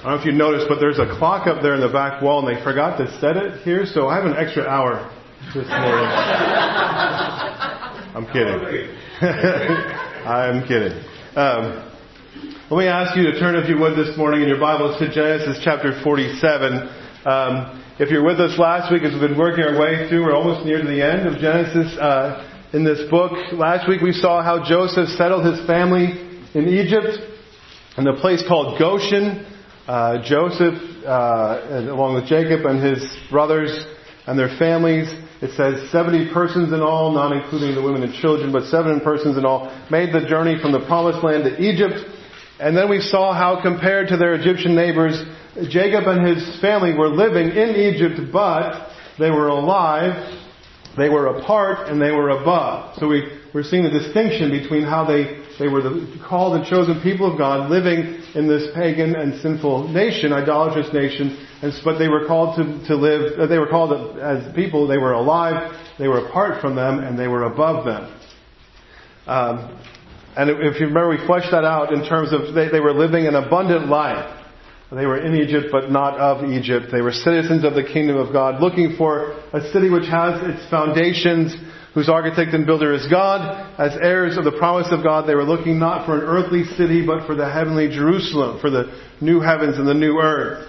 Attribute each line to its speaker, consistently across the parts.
Speaker 1: I don't know if you noticed, but there's a clock up there in the back wall, and they forgot to set it here, so I have an extra hour this morning. I'm kidding. I'm kidding. Let me ask you to turn, if you would, this morning in your Bibles to Genesis chapter 47. If you're with us last week, as we've been working our way through, we're almost near to the end of Genesis in this book. Last week we saw how Joseph settled his family in Egypt in a place called Goshen. Joseph, along with Jacob and his brothers and their families, it says 70 persons in all, not including the women and children, but 7 persons in all, made the journey from the promised land to Egypt. And then we saw how, compared to their Egyptian neighbors, Jacob and his family were living in Egypt, but they were alive, they were apart, and they were above. So we're seeing the distinction between how they were the called and chosen people of God, living in this pagan and sinful nation, idolatrous nation, but they were called to live, they were called as people, they were alive, they were apart from them, and they were above them. And if you remember, we fleshed that out in terms of they were living an abundant life. They were in Egypt, but not of Egypt. They were citizens of the kingdom of God, looking for a city which has its foundations, whose architect and builder is God. As heirs of the promise of God, they were looking not for an earthly city, but for the heavenly Jerusalem, for the new heavens and the new earth.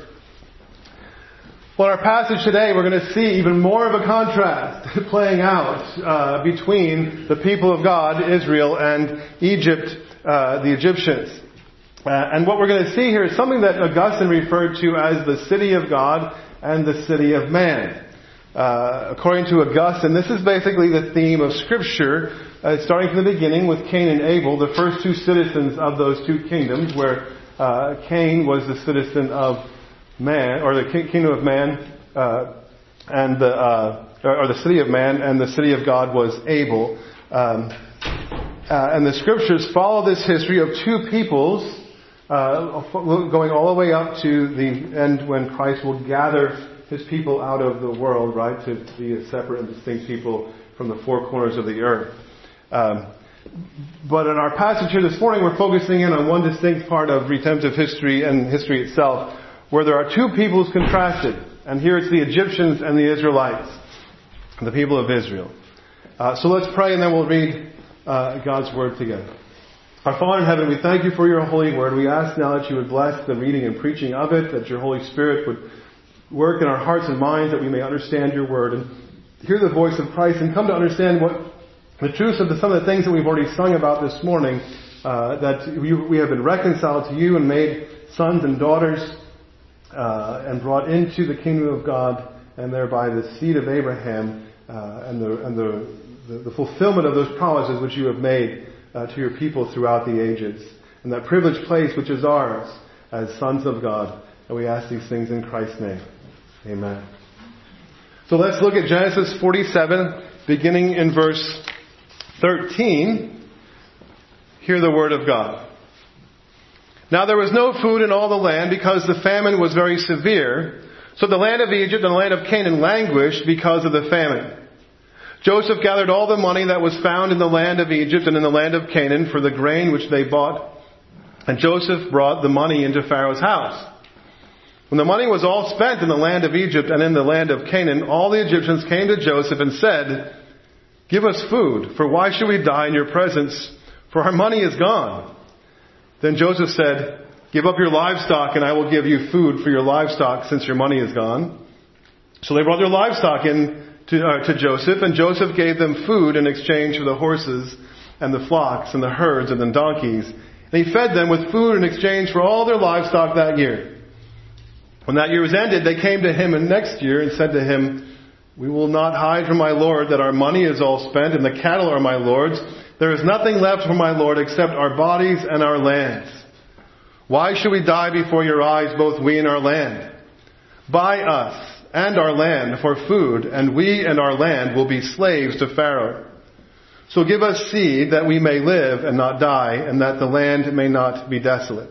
Speaker 1: Well, in our passage today, we're going to see even more of a contrast playing out between the people of God, Israel, and Egypt, the Egyptians. And what we're going to see here is something that Augustine referred to as the city of God and the city of man. According to Augustine, this is basically the theme of Scripture, starting from the beginning with Cain and Abel, the first two citizens of those two kingdoms, where Cain was the citizen of man, or the kingdom of man, and the city of man, and the city of God was Abel. And the Scriptures follow this history of two peoples, going all the way up to the end when Christ will gather His people out of the world, right, to be a separate and distinct people from the four corners of the earth. But in our passage here this morning, we're focusing in on one distinct part of redemptive history and history itself, where there are two peoples contrasted. And here it's the Egyptians and the Israelites, the people of Israel. So let's pray and then we'll read God's Word together. Our Father in heaven, we thank you for your holy Word. We ask now that you would bless the reading and preaching of it, that your Holy Spirit would work in our hearts and minds, that we may understand your Word and hear the voice of Christ and come to understand what the truths of some of the things that we've already sung about this morning, that we have been reconciled to you and made sons and daughters and brought into the kingdom of God, and thereby the seed of Abraham and the fulfillment of those promises which you have made to your people throughout the ages, and that privileged place which is ours as sons of God. And we ask these things in Christ's name. Amen. So let's look at Genesis 47, beginning in verse 13. Hear the word of God. Now there was no food in all the land because the famine was very severe. So the land of Egypt and the land of Canaan languished because of the famine. Joseph gathered all the money that was found in the land of Egypt and in the land of Canaan for the grain which they bought. And Joseph brought the money into Pharaoh's house. When the money was all spent in the land of Egypt and in the land of Canaan, all the Egyptians came to Joseph and said, "Give us food, for why should we die in your presence? For our money is gone." Then Joseph said, "Give up your livestock, and I will give you food for your livestock, since your money is gone." So they brought their livestock in to Joseph, and Joseph gave them food in exchange for the horses and the flocks and the herds and the donkeys. And he fed them with food in exchange for all their livestock that year. When that year was ended, they came to him next year and said to him, "We will not hide from my lord that our money is all spent, and the cattle are my lord's. There is nothing left for my lord except our bodies and our lands. Why should we die before your eyes, both we and our land? Buy us and our land for food, and we and our land will be slaves to Pharaoh. So give us seed that we may live and not die, and that the land may not be desolate."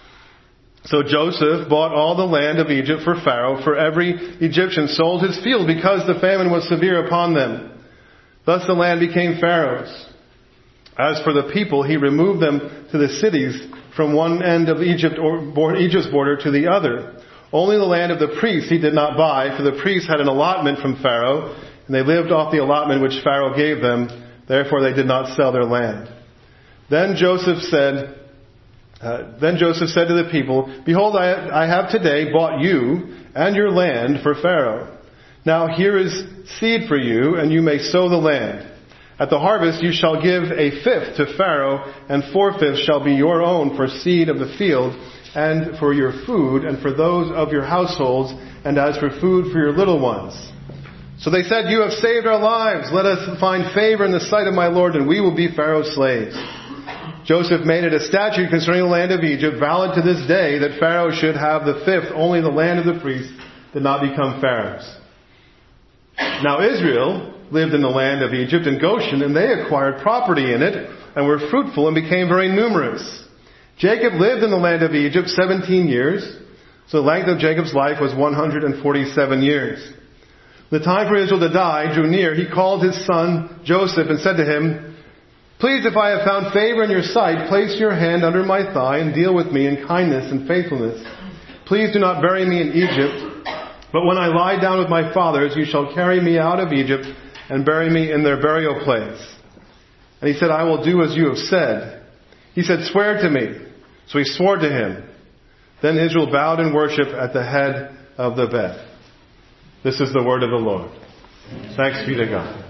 Speaker 1: So Joseph bought all the land of Egypt for Pharaoh, for every Egyptian sold his field because the famine was severe upon them. Thus the land became Pharaoh's. As for the people, he removed them to the cities from one end of Egypt's border to the other. Only the land of the priests he did not buy, for the priests had an allotment from Pharaoh, and they lived off the allotment which Pharaoh gave them. Therefore they did not sell their land. Then Joseph said to the people, Behold, I have today bought you and your land for Pharaoh. Now here is seed for you, and you may sow the land. At the harvest you shall give a fifth to Pharaoh, and 4/5 shall be your own for seed of the field, and for your food, and for those of your households, and as for food for your little ones. So they said, You have saved our lives. Let us find favor in the sight of my Lord, and we will be Pharaoh's slaves. Joseph made it a statute concerning the land of Egypt, valid to this day, that Pharaoh should have the fifth. Only the land of the priests did not become Pharaoh's. Now Israel lived in the land of Egypt in Goshen, and they acquired property in it, and were fruitful and became very numerous. Jacob lived in the land of Egypt 17 years, so the length of Jacob's life was 147 years. The time for Israel to die drew near. He called his son Joseph and said to him, Please, if I have found favor in your sight, place your hand under my thigh and deal with me in kindness and faithfulness. Please do not bury me in Egypt, but when I lie down with my fathers, you shall carry me out of Egypt and bury me in their burial place. And he said, I will do as you have said. He said, Swear to me. So he swore to him. Then Israel bowed in worship at the head of the bed. This is the word of the Lord. Thanks be to God.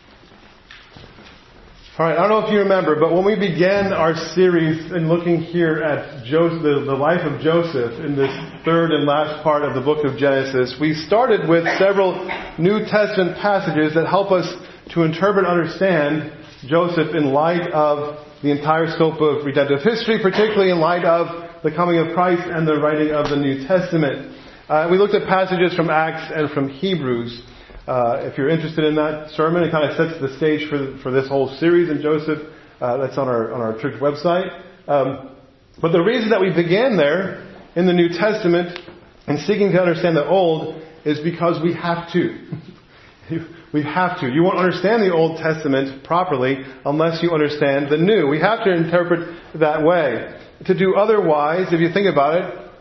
Speaker 1: All right, I don't know if you remember, but when we began our series in looking here at the life of Joseph in this third and last part of the book of Genesis, we started with several New Testament passages that help us to interpret and understand Joseph in light of the entire scope of redemptive history, particularly in light of the coming of Christ and the writing of the New Testament. We looked at passages from Acts and from Hebrews. If you're interested in that sermon, it kind of sets the stage for this whole series in Joseph. That's on our church website. But the reason that we began there in the New Testament and seeking to understand the Old is because we have to. We have to. You won't understand the Old Testament properly unless you understand the New. We have to interpret that way. To do otherwise, if you think about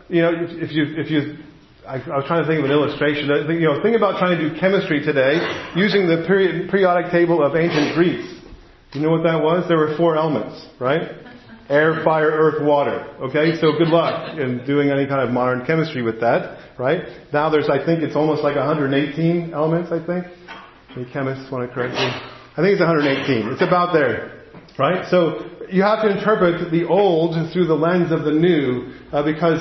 Speaker 1: it, I was trying to think of an illustration. Think about trying to do chemistry today using the periodic table of ancient Greece. You know what that was? There were 4 elements, right? Air, fire, earth, water. Okay, so good luck in doing any kind of modern chemistry with that, right? Now I think it's almost like 118 elements, I think. Any chemists want to correct me? I think it's 118. It's about there, right? So you have to interpret the old through the lens of the new, because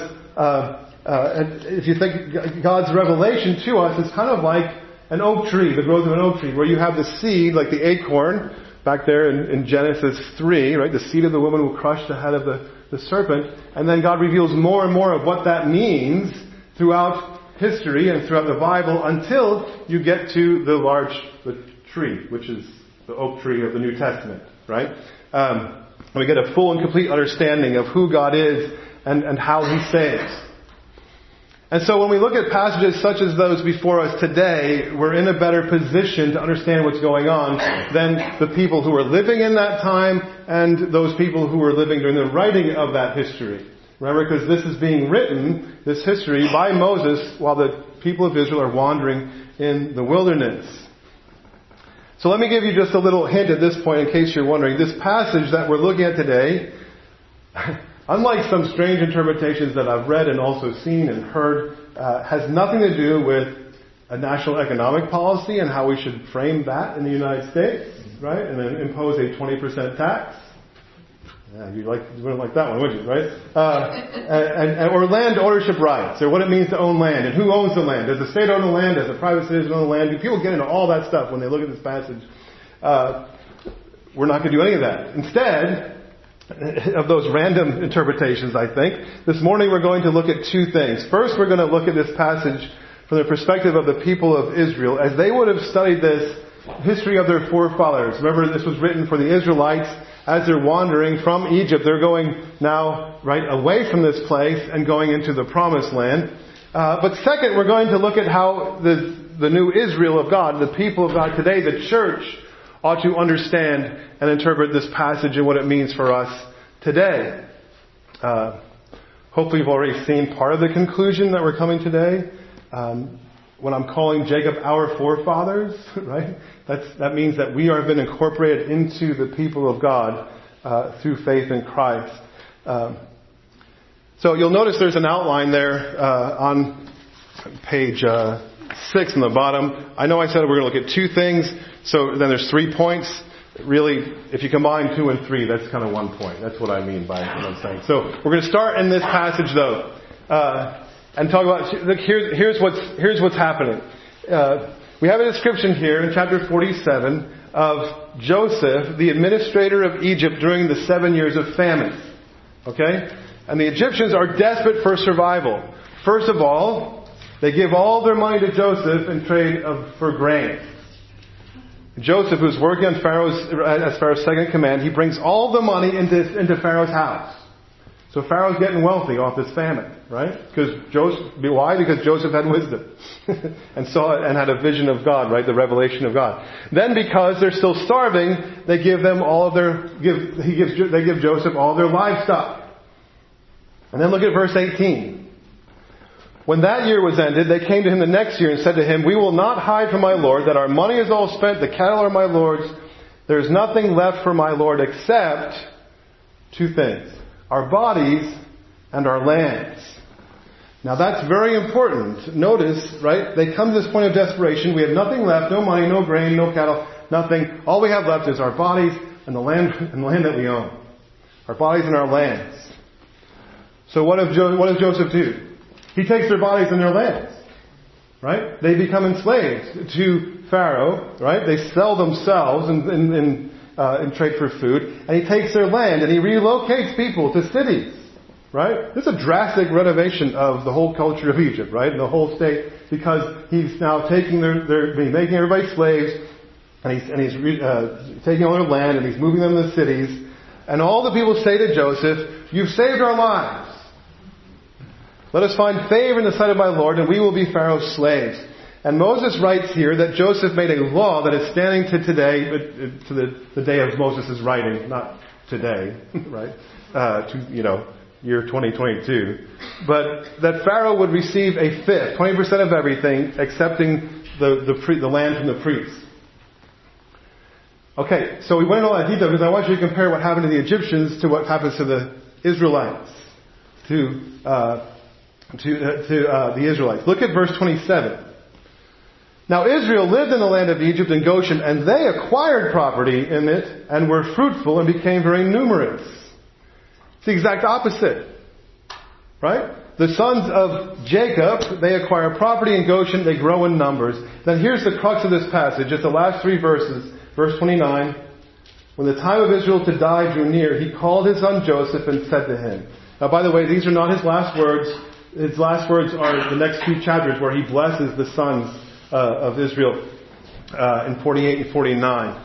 Speaker 1: if you think God's revelation to us is kind of like an oak tree, the growth of an oak tree, where you have the seed, like the acorn, back there in Genesis 3, right? The seed of the woman will crush the head of the serpent. And then God reveals more and more of what that means throughout history and throughout the Bible until you get to the tree, which is the oak tree of the New Testament, right? We get a full and complete understanding of who God is and how He saves. And so when we look at passages such as those before us today, we're in a better position to understand what's going on than the people who were living in that time and those people who were living during the writing of that history. Remember, because this is being written, this history, by Moses while the people of Israel are wandering in the wilderness. So let me give you just a little hint at this point in case you're wondering. This passage that we're looking at today, unlike some strange interpretations that I've read and also seen and heard, has nothing to do with a national economic policy and how we should frame that in the United States, right? And then impose a 20% tax. Yeah, you wouldn't like that one, would you, right? Or land ownership rights, or what it means to own land, and who owns the land. Does the state own the land? Does the private citizen own the land? People get into all that stuff when they look at this passage. We're not going to do any of that. Instead of those random interpretations, I think, this morning we're going to look at 2 things. First, we're going to look at this passage from the perspective of the people of Israel, as they would have studied this history of their forefathers. Remember, this was written for the Israelites as they're wandering from Egypt. They're going now right away from this place and going into the promised land. But second, we're going to look at how the new Israel of God, the people of God today, the church, ought to understand and interpret this passage and what it means for us today. Hopefully you've already seen part of the conclusion that we're coming today. When I'm calling Jacob our forefathers, right? That means that we have been incorporated into the people of God through faith in Christ. So you'll notice there's an outline there on page 6 on the bottom. I know I said we're going to look at 2 things, so then there's 3 points. Really, if you combine 2 and 3, that's kind of 1 point. That's what I mean by what I'm saying. So we're going to start in this passage, though, and talk about. Look, here's what's happening. We have a description here in chapter 47 of Joseph, the administrator of Egypt during the 7 years of famine. Okay, and the Egyptians are desperate for survival. First of all, they give all their money to Joseph in trade for grain. Joseph, who's working on as Pharaoh's second command, he brings all the money into Pharaoh's house. So Pharaoh's getting wealthy off this famine, right? Why? Because Joseph had wisdom and saw it and had a vision of God, right? The revelation of God. Then, because they're still starving, they give Joseph all their livestock. And then look at verse 18. When that year was ended, they came to him the next year and said to him, "We will not hide from my lord that our money is all spent, the cattle are my lord's. There is nothing left for my lord except 2 things, our bodies and our lands." Now that's very important. Notice, right, they come to this point of desperation. We have nothing left, no money, no grain, no cattle, nothing. All we have left is our bodies and the land that we own. Our bodies and our lands. So what does Joseph do? He takes their bodies and their lands, right? They become enslaved to Pharaoh, right? They sell themselves in trade for food, and he takes their land and he relocates people to cities, right? This is a drastic renovation of the whole culture of Egypt, right? And the whole state, because he's now taking making everybody slaves, and he's taking all their land and he's moving them to cities, and all the people say to Joseph, "You've saved our lives. Let us find favor in the sight of my Lord, and we will be Pharaoh's slaves." And Moses writes here that Joseph made a law that is standing to today, to the day of Moses' writing, not today, right? Year 2022. But that Pharaoh would receive a fifth, 20% of everything, excepting the land from the priests. Okay, so we went into all that detail because I want you to compare what happened to the Egyptians to what happens to the Israelites. To the Israelites. Look at verse 27. Now Israel lived in the land of Egypt and Goshen, and they acquired property in it, and were fruitful and became very numerous. It's the exact opposite. Right? The sons of Jacob, they acquire property in Goshen, they grow in numbers. Then here's the crux of this passage, just the last 3 verses. Verse 29. When the time of Israel to die drew near, he called his son Joseph and said to him. Now by the way, these are not his last words. His last words are the next 2 chapters where he blesses the sons of Israel in 48 and 49.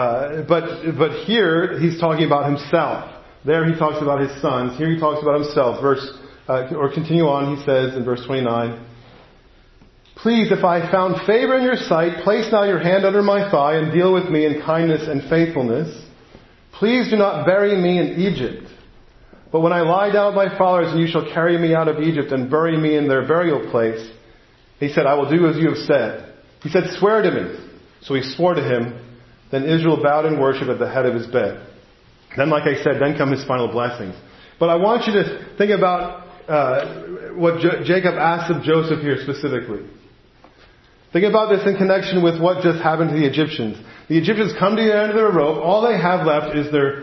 Speaker 1: But here he's talking about himself. There he talks about his sons. Here he talks about himself. Continue on, he says in verse 29. "Please, if I found favor in your sight, place now your hand under my thigh and deal with me in kindness and faithfulness. Please do not bury me in Egypt. But when I lie down with my fathers, and you shall carry me out of Egypt and bury me in their burial place," he said, "I will do as you have said." He said, "Swear to me." So he swore to him. Then Israel bowed in worship at the head of his bed. Then, like I said, then come his final blessings. But I want you to think about what Jacob asked of Joseph here specifically. Think about this in connection with what just happened to the Egyptians. The Egyptians come to the end of their rope. All they have left is their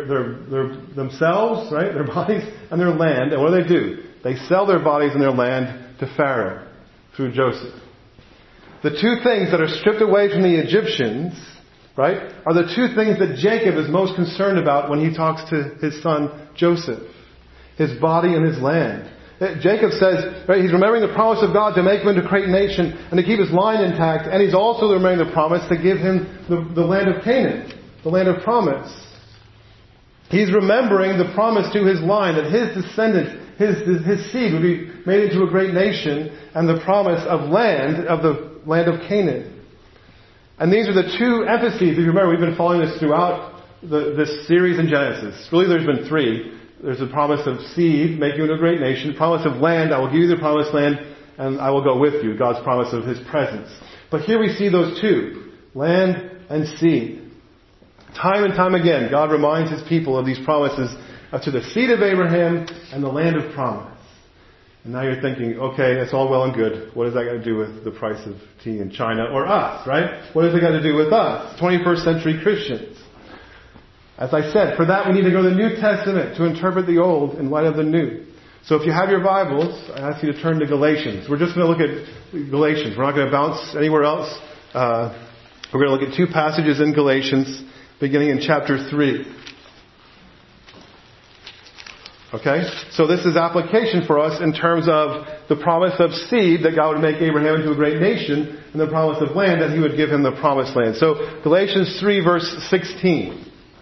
Speaker 1: themselves, right? Their bodies and their land. And what do? They sell their bodies and their land to Pharaoh through Joseph. The 2 things that are stripped away from the Egyptians, right, are the 2 things that Jacob is most concerned about when he talks to his son Joseph. His body and his land. Jacob says, right, he's remembering the promise of God to make him into a great nation and to keep his line intact. And he's also remembering the promise to give him the land of Canaan, the land of promise. He's remembering the promise to his line that his descendants, his seed would be made into a great nation, and the promise of the land of Canaan. And these are the 2 emphases. If you remember, we've been following this throughout this series in Genesis. Really, there's been 3. There's a promise of seed, make you into a great nation. Promise of land, I will give you the promised land, and I will go with you. God's promise of His presence. But here we see those two, land and seed. Time and time again, God reminds His people of these promises to the seed of Abraham and the land of promise. And now you're thinking, okay, that's all well and good. What has that got to do with the price of tea in China or us, right? What has it got to do with us, 21st century Christians? As I said, for that we need to go to the New Testament to interpret the Old in light of the New. So if you have your Bibles, I ask you to turn to Galatians. We're just going to look at Galatians. We're not going to bounce anywhere else. We're going to look at two passages in Galatians, beginning in chapter 3. Okay? So this is application for us in terms of the promise of seed that God would make Abraham into a great nation, and the promise of land that He would give him the promised land. So Galatians 3 verse 16.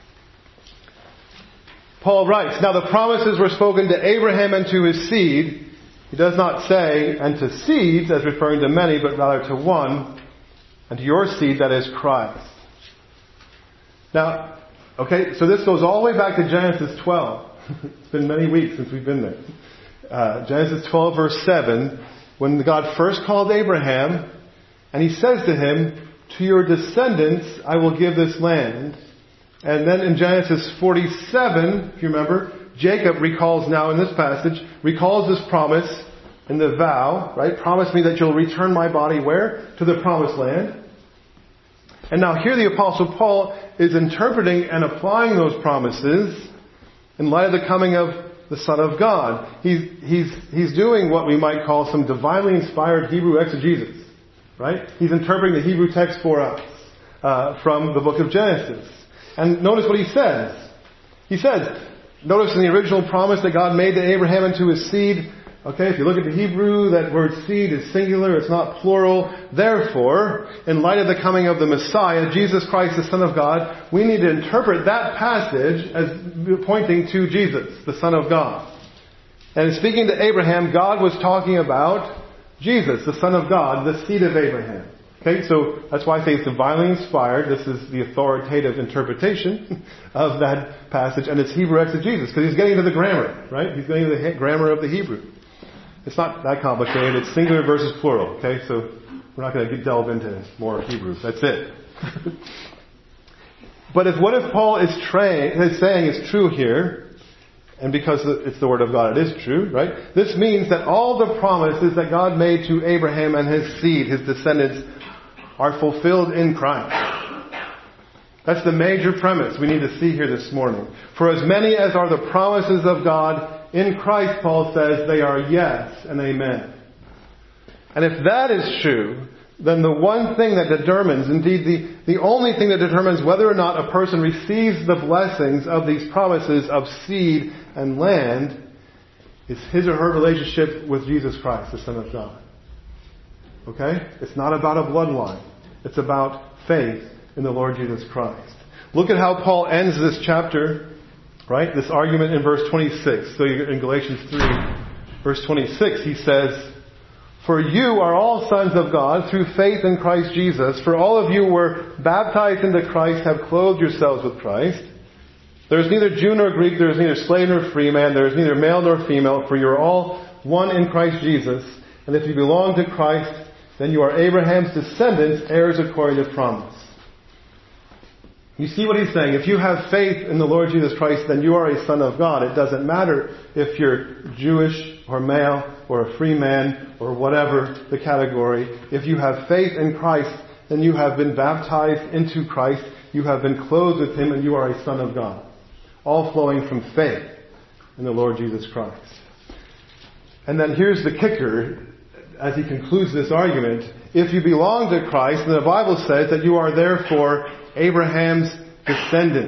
Speaker 1: Paul writes, "Now the promises were spoken to Abraham and to his seed." He does not say, "and to seeds," as referring to many, but rather to one, "and to your seed," that is Christ. Now, okay, so this goes all the way back to Genesis 12. It's been many weeks since we've been there. Genesis 12 verse 7, when God first called Abraham, and He says to him, "To your descendants I will give this land." And then in Genesis 47, if you remember, Jacob recalls now in this passage, recalls this promise in the vow, right? "Promise me that you'll return my body" where? To the promised land. And now here the Apostle Paul is interpreting and applying those promises in light of the coming of the Son of God. He's doing what we might call some divinely inspired Hebrew exegesis, right? He's interpreting the Hebrew text for us from the book of Genesis. And notice what he says. He says, notice in the original promise that God made to Abraham and to his seed, okay, if you look at the Hebrew, that word seed is singular, it's not plural. Therefore, in light of the coming of the Messiah, Jesus Christ, the Son of God, we need to interpret that passage as pointing to Jesus, the Son of God. And in speaking to Abraham, God was talking about Jesus, the Son of God, the seed of Abraham. Okay, so that's why I say it's divinely inspired. This is the authoritative interpretation of that passage, and it's Hebrew exegesis, because he's getting to the grammar, right? He's getting to the grammar of the Hebrew. It's not that complicated. It's singular versus plural. Okay, so we're not going to delve into more Hebrew. That's it. But what if Paul is saying is true here, and because it's the Word of God, it is true, right? This means that all the promises that God made to Abraham and his seed, his descendants, are fulfilled in Christ. That's the major premise we need to see here this morning. For as many as are the promises of God in Christ, Paul says, they are yes and amen. And if that is true, then the one thing that determines, indeed the only thing that determines whether or not a person receives the blessings of these promises of seed and land is his or her relationship with Jesus Christ, the Son of God. Okay? It's not about a bloodline. It's about faith in the Lord Jesus Christ. Look at how Paul ends this chapter, right? This argument in verse 26. So in Galatians 3, verse 26, he says, "For you are all sons of God through faith in Christ Jesus. For all of you were baptized into Christ, have clothed yourselves with Christ. There is neither Jew nor Greek, there is neither slave nor free man, there is neither male nor female, for you are all one in Christ Jesus. And if you belong to Christ, then you are Abraham's descendants, heirs according to promise." You see what he's saying? If you have faith in the Lord Jesus Christ, then you are a son of God. It doesn't matter if you're Jewish or male or a free man or whatever the category. If you have faith in Christ, then you have been baptized into Christ. You have been clothed with Him, and you are a son of God. All flowing from faith in the Lord Jesus Christ. And then here's the kicker as he concludes this argument. If you belong to Christ, then the Bible says that you are therefore Abraham's descendants.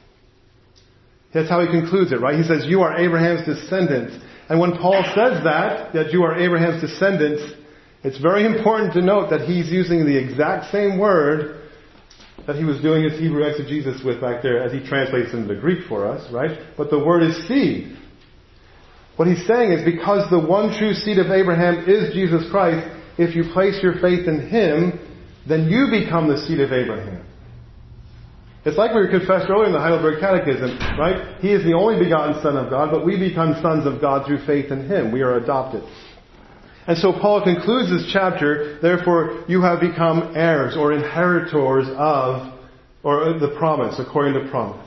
Speaker 1: That's how he concludes it, right? He says, you are Abraham's descendants. And when Paul says that you are Abraham's descendants, it's very important to note that he's using the exact same word that he was doing his Hebrew exegesis with back there as he translates into the Greek for us, right? But the word is seed. What he's saying is because the one true seed of Abraham is Jesus Christ, if you place your faith in Him, then you become the seed of Abraham. It's like we confessed earlier in the Heidelberg Catechism, right? He is the only begotten Son of God, but we become sons of God through faith in Him. We are adopted. And so Paul concludes this chapter, therefore you have become heirs or inheritors of, or the promise, according to promise.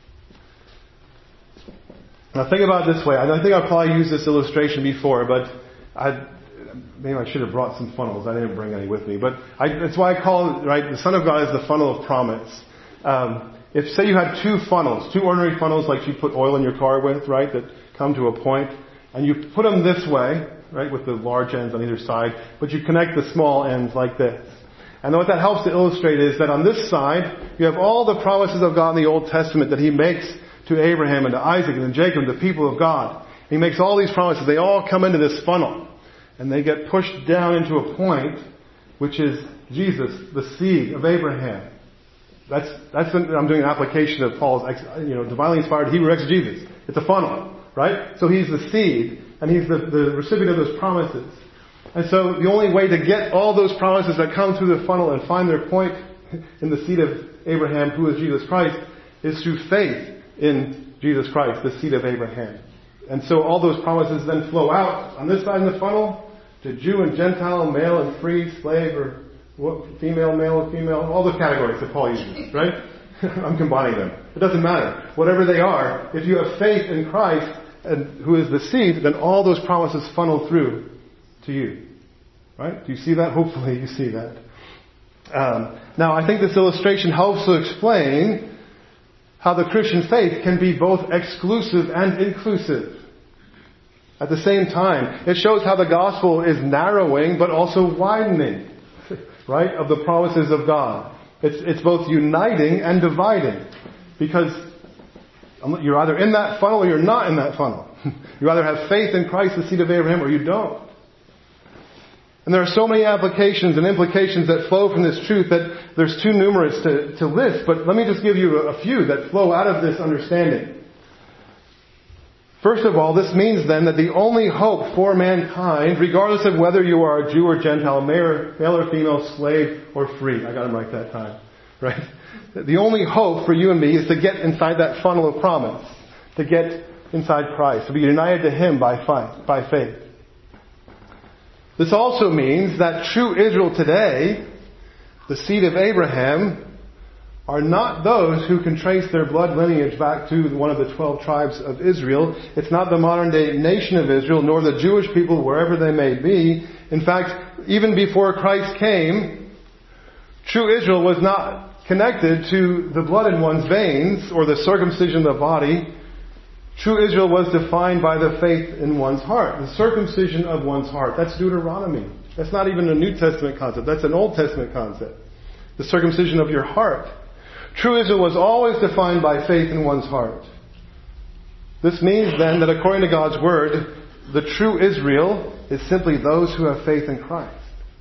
Speaker 1: Now think about it this way. I think I've probably used this illustration before, but maybe I should have brought some funnels. I didn't bring any with me. But that's why I call it, right, the Son of God is the funnel of promise. If, say you had two funnels, two ordinary funnels like you put oil in your car with, right, that come to a point, and you put them this way, right, with the large ends on either side, but you connect the small ends like this. And what that helps to illustrate is that on this side, you have all the promises of God in the Old Testament that He makes to Abraham and to Isaac and to Jacob, the people of God. He makes all these promises. They all come into this funnel. And they get pushed down into a point, which is Jesus, the seed of Abraham. I'm doing an application of Paul's, divinely inspired Hebrew exegesis. It's a funnel, right? So he's the seed, and he's the recipient of those promises. And so the only way to get all those promises that come through the funnel and find their point in the seed of Abraham, who is Jesus Christ, is through faith in Jesus Christ, the seed of Abraham. And so all those promises then flow out on this side of the funnel to Jew and Gentile, male and free, slave or female, male and female, all those categories that Paul uses, right? I'm combining them. It doesn't matter. Whatever they are, if you have faith in Christ, and who is the seed, then all those promises funnel through to you. Right? Do you see that? Hopefully you see that. Now I think this illustration helps to explain how the Christian faith can be both exclusive and inclusive at the same time. It shows how the gospel is narrowing but also widening, right, of the promises of God. It's both uniting and dividing, because you're either in that funnel or you're not in that funnel. You either have faith in Christ, the seed of Abraham, or you don't. And there are so many applications and implications that flow from this truth that there's too numerous to list, but let me just give you a few that flow out of this understanding. First of all, this means then that the only hope for mankind, regardless of whether you are a Jew or Gentile, male or female, slave or free, I got him right that time, right? The only hope for you and me is to get inside that funnel of promise, to get inside Christ, to be united to Him by faith. This also means that true Israel today, the seed of Abraham, are not those who can trace their blood lineage back to one of the 12 tribes of Israel. It's not the modern day nation of Israel, nor the Jewish people, wherever they may be. In fact, even before Christ came, true Israel was not connected to the blood in one's veins or the circumcision of the body. True Israel was defined by the faith in one's heart, the circumcision of one's heart. That's Deuteronomy. That's not even a New Testament concept. That's an Old Testament concept. The circumcision of your heart. True Israel was always defined by faith in one's heart. This means then that according to God's Word, the true Israel is simply those who have faith in Christ.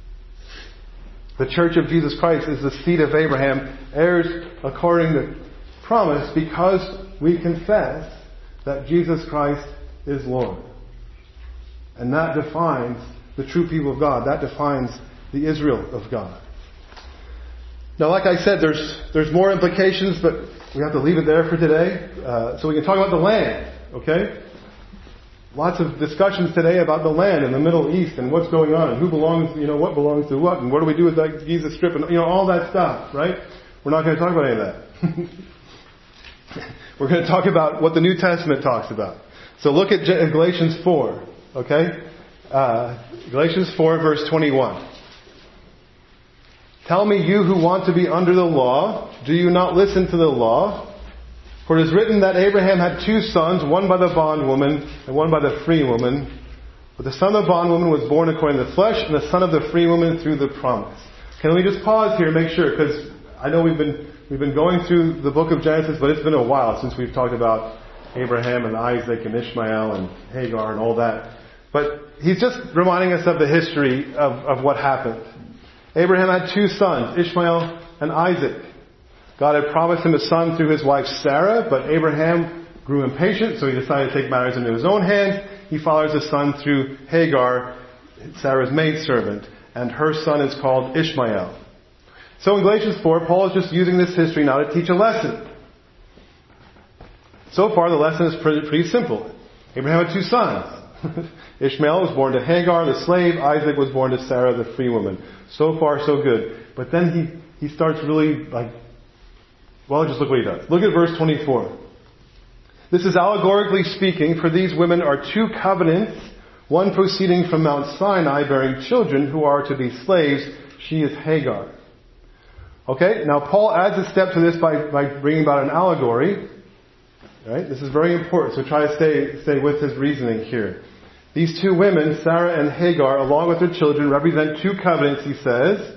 Speaker 1: The Church of Jesus Christ is the seed of Abraham, heirs according to promise, because we confess that Jesus Christ is Lord. And that defines the true people of God. That defines the Israel of God. Now, like I said, there's more implications, but we have to leave it there for today. So we can talk about the land, okay? Lots of discussions today about the land in the Middle East and what's going on and who belongs, what belongs to what and what do we do with that Giza Strip and, all that stuff, right? We're not going to talk about any of that. We're going to talk about what the New Testament talks about. So look at Galatians 4, okay? Galatians 4, verse 21. Tell me, you who want to be under the law, do you not listen to the law? For it is written that Abraham had two sons, one by the bondwoman and one by the free woman. But the son of the bondwoman was born according to the flesh, and the son of the free woman through the promise. Can we just pause here and make sure? Because I know we've been going through the book of Genesis, but it's been a while since we've talked about Abraham and Isaac and Ishmael and Hagar and all that. But he's just reminding us of the history of what happened. Abraham had two sons, Ishmael and Isaac. God had promised him a son through his wife Sarah, but Abraham grew impatient, so he decided to take matters into his own hands. He fathers a son through Hagar, Sarah's maidservant, and her son is called Ishmael. So in Galatians 4, Paul is just using this history now to teach a lesson. So far, the lesson is pretty simple. Abraham had two sons. Ishmael was born to Hagar, the slave. Isaac was born to Sarah, the free woman. So far, so good. But then he starts really just look what he does. Look at verse 24. This is allegorically speaking, for these women are two covenants, one proceeding from Mount Sinai, bearing children who are to be slaves. She is Hagar. Okay, now Paul adds a step to this by bringing about an allegory. Right? This is very important, so try to stay with his reasoning here. These two women, Sarah and Hagar, along with their children, represent two covenants, he says.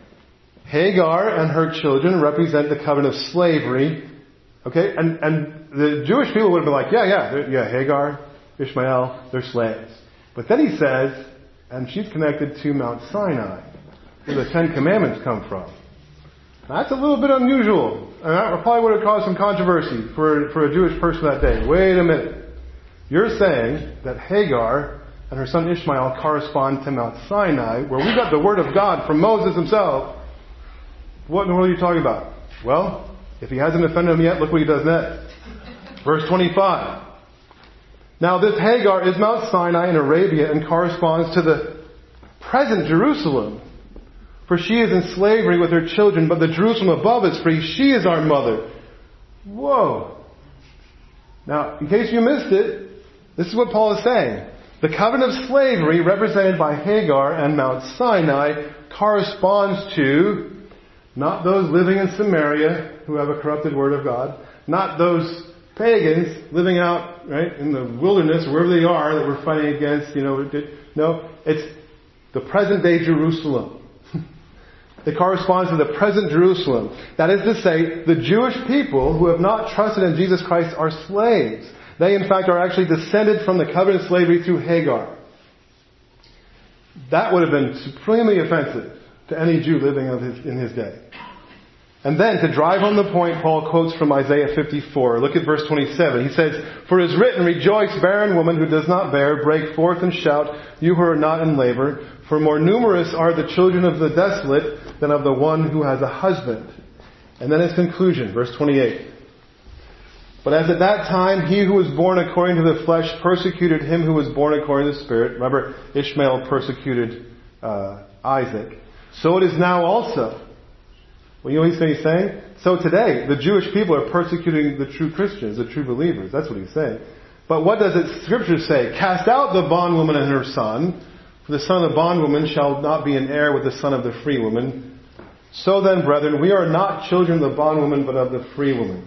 Speaker 1: Hagar and her children represent the covenant of slavery. Okay, and the Jewish people would have been like, yeah, Hagar, Ishmael, they're slaves. But then he says, and she's connected to Mount Sinai, where the Ten Commandments come from. Now, that's a little bit unusual. And that probably would have caused some controversy for a Jewish person that day. Wait a minute. You're saying that Hagar and her son Ishmael correspond to Mount Sinai, where we got the word of God from Moses himself. What in the world are you talking about? Well, if he hasn't offended him yet, look what he does next. Verse 25. Now this Hagar is Mount Sinai in Arabia and corresponds to the present Jerusalem. For she is in slavery with her children, but the Jerusalem above is free. She is our mother. Whoa. Now, in case you missed it, this is what Paul is saying. The covenant of slavery, represented by Hagar and Mount Sinai, corresponds to not those living in Samaria who have a corrupted word of God, not those pagans living out right in the wilderness, wherever they are, that we're fighting against. No, it's the present day Jerusalem. It corresponds to the present Jerusalem. That is to say, the Jewish people who have not trusted in Jesus Christ are slaves. They, in fact, are actually descended from the covenant of slavery through Hagar. That would have been supremely offensive to any Jew living in his day. And then, to drive home the point, Paul quotes from Isaiah 54. Look at verse 27. He says, "For it is written, rejoice, barren woman who does not bear, break forth and shout, you who are not in labor. For more numerous are the children of the desolate than of the one who has a husband." And then his conclusion, verse 28. "But as at that time he who was born according to the flesh persecuted him who was born according to the Spirit." Remember, Ishmael persecuted Isaac. "So it is now also." Well, you know what he's saying? So today, the Jewish people are persecuting the true Christians, the true believers. That's what he's saying. But what does the Scripture say? "Cast out the bondwoman and her son, for the son of the bondwoman shall not be an heir with the son of the free woman. So then, brethren, we are not children of the bondwoman, but of the free woman."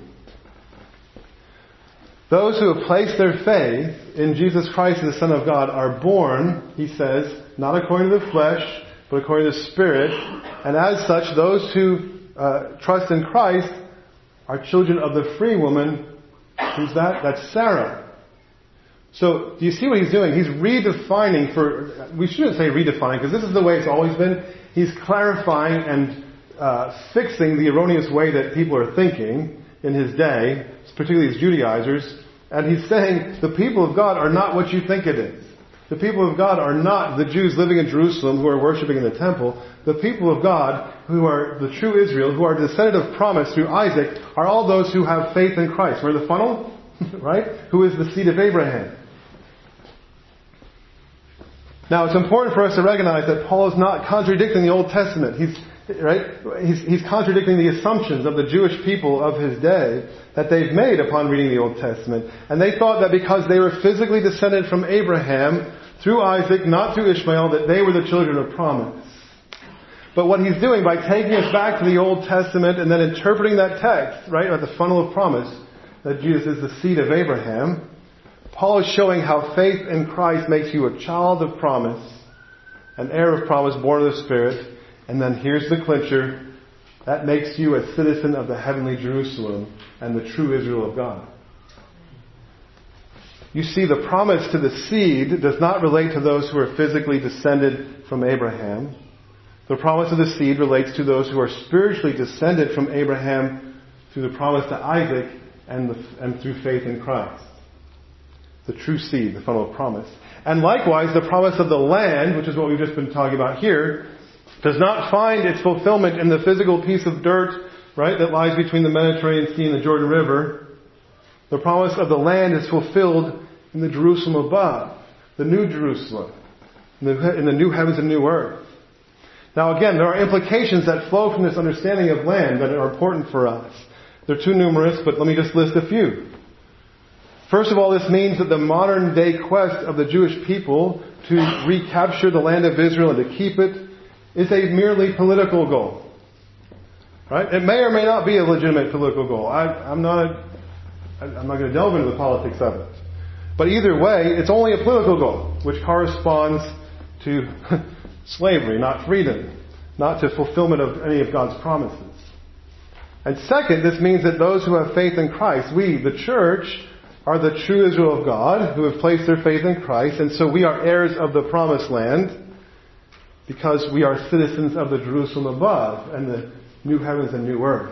Speaker 1: Those who have placed their faith in Jesus Christ as the Son of God are born, he says, not according to the flesh, but according to the Spirit. And as such, those who trust in Christ are children of the free woman. Who's that? That's Sarah. So, do you see what he's doing? He's redefining we shouldn't say redefining, because this is the way it's always been. He's clarifying and fixing the erroneous way that people are thinking in his day, particularly as Judaizers. And he's saying the people of God are not what you think it is. The people of God are not the Jews living in Jerusalem who are worshiping in the temple. The people of God, who are the true Israel, who are descendant of promise through Isaac, are all those who have faith in Christ. Remember the funnel? Right? Who is the seed of Abraham. Now, it's important for us to recognize that Paul is not contradicting the Old Testament. He's contradicting the assumptions of the Jewish people of his day that they've made upon reading the Old Testament. And they thought that because they were physically descended from Abraham through Isaac, not through Ishmael, that they were the children of promise. But what he's doing by taking us back to the Old Testament and then interpreting that text, right, at the funnel of promise, that Jesus is the seed of Abraham, Paul is showing how faith in Christ makes you a child of promise, an heir of promise, born of the Spirit. And then here's the clincher. That makes you a citizen of the heavenly Jerusalem and the true Israel of God. You see, the promise to the seed does not relate to those who are physically descended from Abraham. The promise of the seed relates to those who are spiritually descended from Abraham through the promise to Isaac and through faith in Christ. The true seed, the funnel of promise. And likewise, the promise of the land, which is what we've just been talking about here, does not find its fulfillment in the physical piece of dirt, right, that lies between the Mediterranean Sea and the Jordan River. The promise of the land is fulfilled in the Jerusalem above, the New Jerusalem, in the new heavens and new earth. Now again, there are implications that flow from this understanding of land that are important for us. They're too numerous, but let me just list a few. First of all, this means that the modern day quest of the Jewish people to recapture the land of Israel and to keep it is a merely political goal. Right? It may or may not be a legitimate political goal. I'm not going to delve into the politics of it. But either way, it's only a political goal, which corresponds to slavery, not freedom, not to fulfillment of any of God's promises. And second, this means that those who have faith in Christ, we, the church, are the true Israel of God, who have placed their faith in Christ, and so we are heirs of the promised land, because we are citizens of the Jerusalem above and the new heavens and new earth.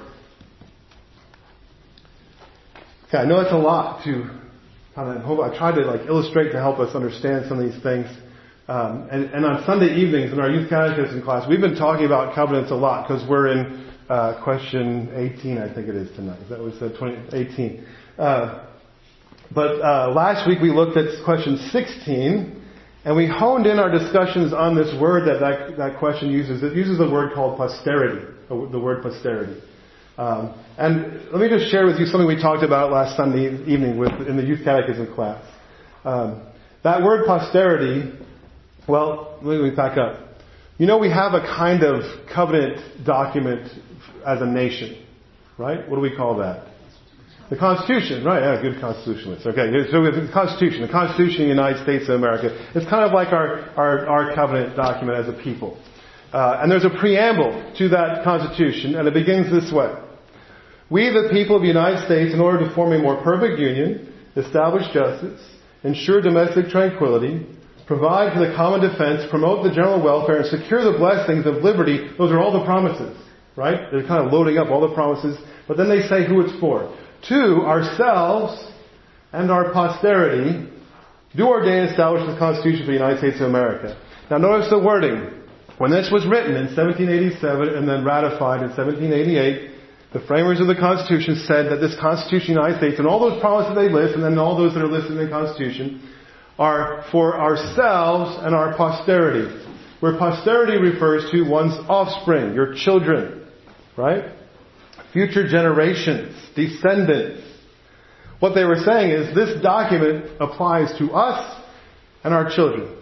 Speaker 1: Okay, I know it's a lot to I tried to illustrate to help us understand some of these things. And on Sunday evenings in our youth catechism class, we've been talking about covenants a lot because we're in question 18, I think it is tonight. That was 18. But last week we looked at question 16, and we honed in our discussions on this word that question uses. It uses a word called posterity, the word posterity. And let me just share with you something we talked about last Sunday evening in the youth catechism class. That word posterity, well, let me back up. You know, we have a kind of covenant document as a nation, right? What do we call that? The Constitution, right? Yeah, good constitutionalists. Okay, so we have the Constitution of the United States of America. It's kind of like our covenant document as a people. And there's a preamble to that Constitution, and it begins this way. We, the people of the United States, in order to form a more perfect union, establish justice, ensure domestic tranquility, provide for the common defense, promote the general welfare, and secure the blessings of liberty. Those are all the promises, right? They're kind of loading up all the promises, but then they say who it's for. To ourselves and our posterity, do ordain and establish the Constitution for the United States of America. Now notice the wording. When this was written in 1787 and then ratified in 1788, the framers of the Constitution said that this Constitution of the United States and all those promises they list, and then all those that are listed in the Constitution, are for ourselves and our posterity. Where posterity refers to one's offspring, your children, right? Future generations, descendants. What they were saying is this document applies to us and our children.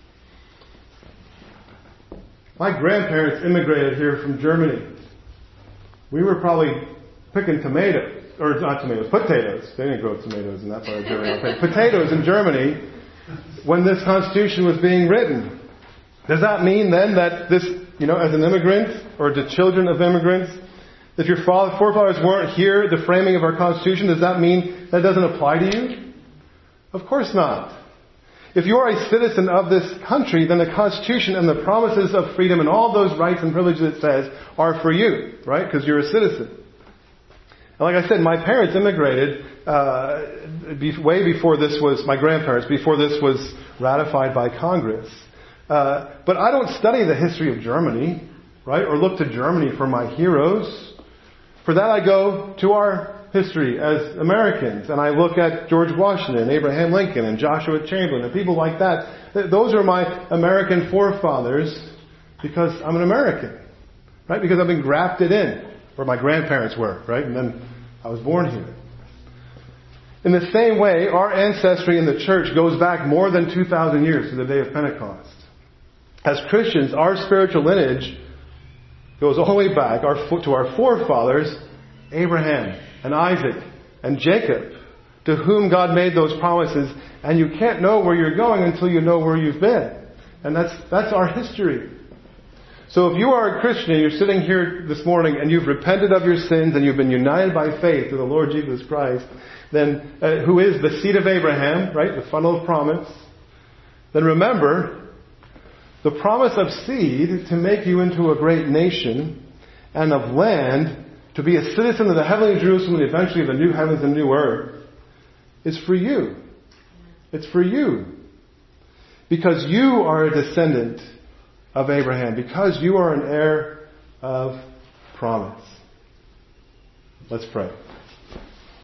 Speaker 1: My grandparents immigrated here from Germany. We were probably picking tomatoes, or not tomatoes, potatoes. They didn't grow tomatoes in that part of Germany. Potatoes in Germany when this Constitution was being written. Does that mean then that this, as an immigrant, or the children of immigrants, if your forefathers weren't here, the framing of our Constitution, does that mean that doesn't apply to you? Of course not. If you are a citizen of this country, then the Constitution and the promises of freedom and all those rights and privileges it says are for you, right? Because you're a citizen. And like I said, my parents immigrated way before this was, my grandparents, before this was ratified by Congress. But I don't study the history of Germany, right? Or look to Germany for my heroes. For that I go to our history as Americans, and I look at George Washington, Abraham Lincoln, and Joshua Chamberlain, and people like that. Those are my American forefathers because I'm an American, right? Because I've been grafted in, where my grandparents were, right? And then I was born here. In the same way, our ancestry in the church goes back more than 2,000 years to the day of Pentecost. As Christians, our spiritual lineage goes all the way back to our forefathers, Abraham and Isaac and Jacob, to whom God made those promises. And you can't know where you're going until you know where you've been. And that's our history. So if you are a Christian and you're sitting here this morning and you've repented of your sins and you've been united by faith to the Lord Jesus Christ, then who is the seed of Abraham, right? The funnel of promise. Then remember, the promise of seed to make you into a great nation and of land to be a citizen of the heavenly Jerusalem and eventually the new heavens and new earth is for you. It's for you. Because you are a descendant of Abraham, because you are an heir of promise. Let's pray.